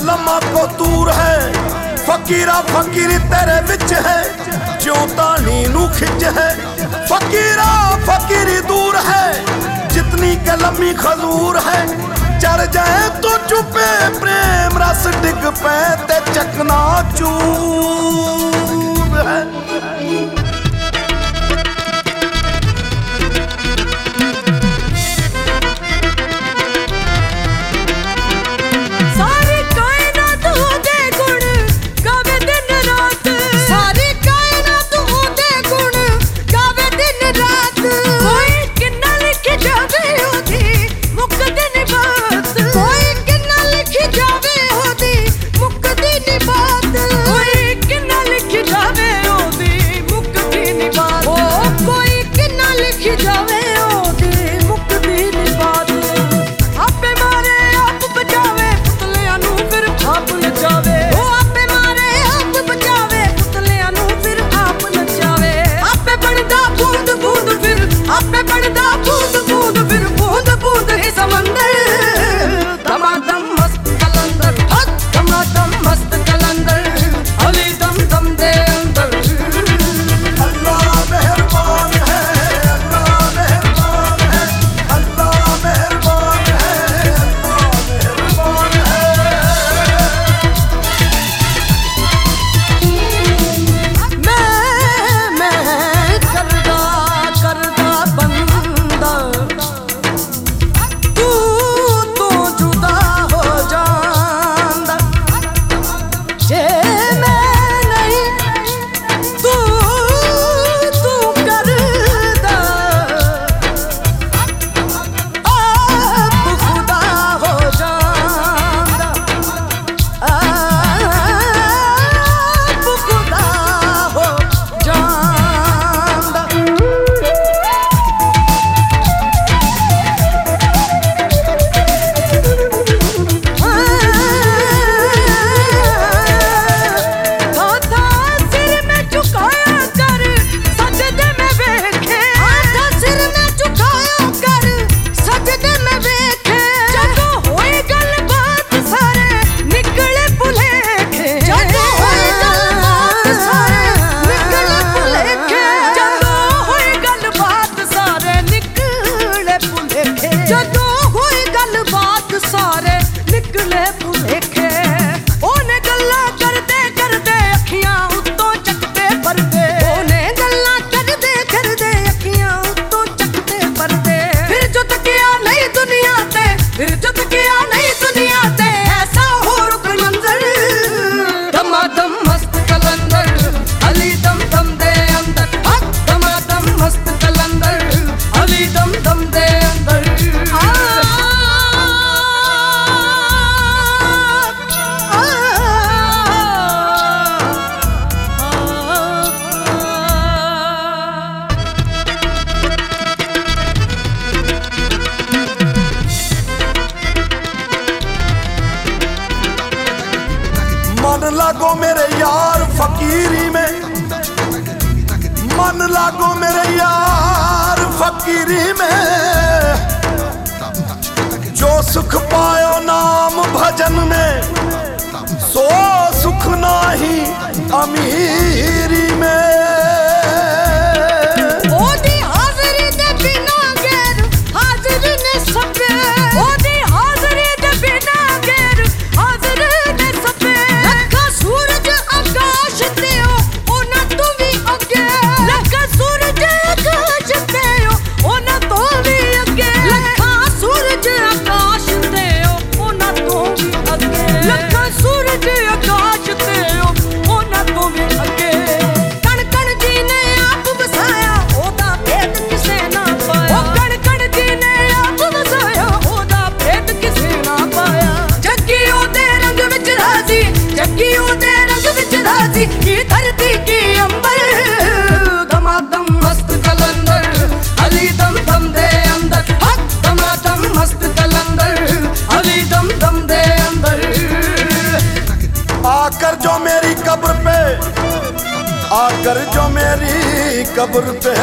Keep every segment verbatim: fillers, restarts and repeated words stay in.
लम्मा को दूर है, फकीरा फकीरी तेरे विच है, ज्यों तानी नू खिच है। फकीरा फकीरी दूर है, जितनी के लम्मी खजूर है। चढ़ जाए तो चुपे प्रेम रस डिग पे ते चकना चूर है। मन लागो मेरे यार फकीरी में, मन लागो मेरे यार फकीरी में। जो सुख पायो नाम भजन में, सो सुख नाही अमीरी में। की धरती की अंबर दमादम मस्त कलंदर, अली दम दम दे अंदर। हक दमादम मस्त कलंदर, अली दम दम दे अंदर। आकर जो मेरी कब्र पे, आकर जो मेरी कब्र पे,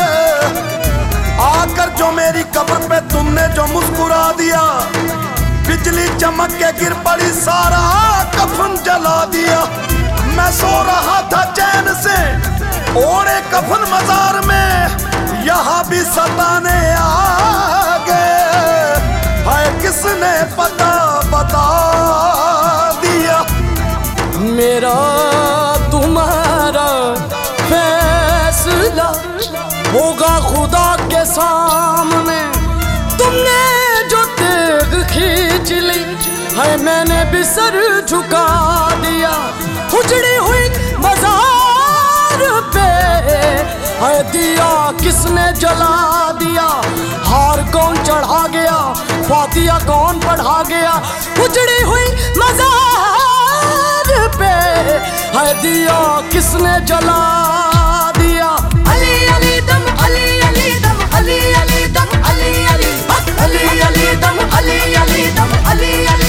आकर जो मेरी कब्र पे तुमने जो मुस्कुरा दिया, बिजली चमक के गिर पड़ी, सारा कफन जला दिया। मैं सो रहा था चैन से ओढ़े कफन मजार में, यहाँ भी सताने आ गए। हाय किसने पता बता दिया। मेरा तुम्हारा फैसला होगा खुदा के सामने। तुमने जो तेग खींच ली है, मैंने भी सर झुका दिया। उजड़ी हुई मजार पे है दिया किसने जला दिया। हार कौन चढ़ा गया, फातिया कौन पढ़ा गया। उजड़ी हुई मजार पे है दिया किसने जला दिया। अली अली दम अली अली दम अली अली दम अली अली अली अली दम अली अली दम अली अली